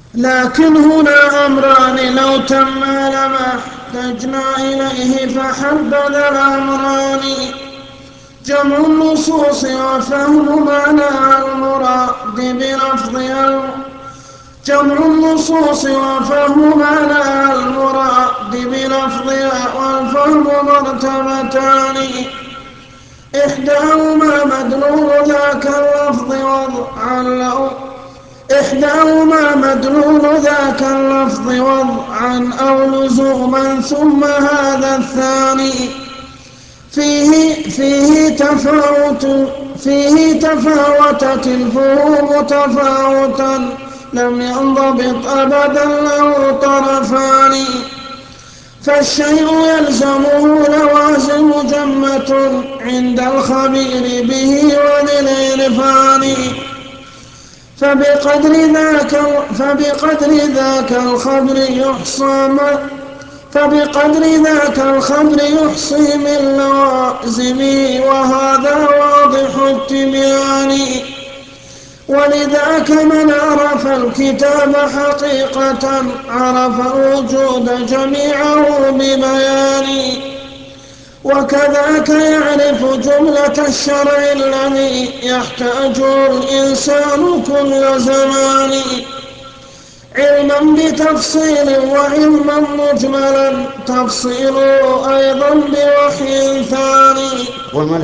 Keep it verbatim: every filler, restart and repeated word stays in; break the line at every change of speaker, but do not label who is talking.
لكن هنا أمران لو تما لما احتجنا إليه فحبذا الأمران: جمع النصوص وفهم معنى المراد بلفظها جمع النصوص وفهم معنى المراد بلفظها والفهم مرتبتان: إحداهما مدلول ذاك اللفظ وضعا له إحداهما مدلول ذاك اللفظ وضعا أو لزوما، ثم هذا الثاني فيه فيه تفاوت فيه تفاوتت الفهوم تفاوتا لم ينضبط أبدا له طرفان. فالشيء يلزمه لوازم جمة عند الخبير به وذي العرفان، فبقدر ذاك فبقدر ذاك الخبر يحصى فبقدر ذاك الخبر يحصي من لوازمه، وهذا واضح التبيان. ولذاك من عرف الكتاب حقيقة عرف الوجود جميعه ببيان، وكذاك يعرف جملة الشرع الذي يحتاجه الإنسان كل زمان، علما بتفصيل وعلما مجملا تفصيله أيضا بوحي ثاني.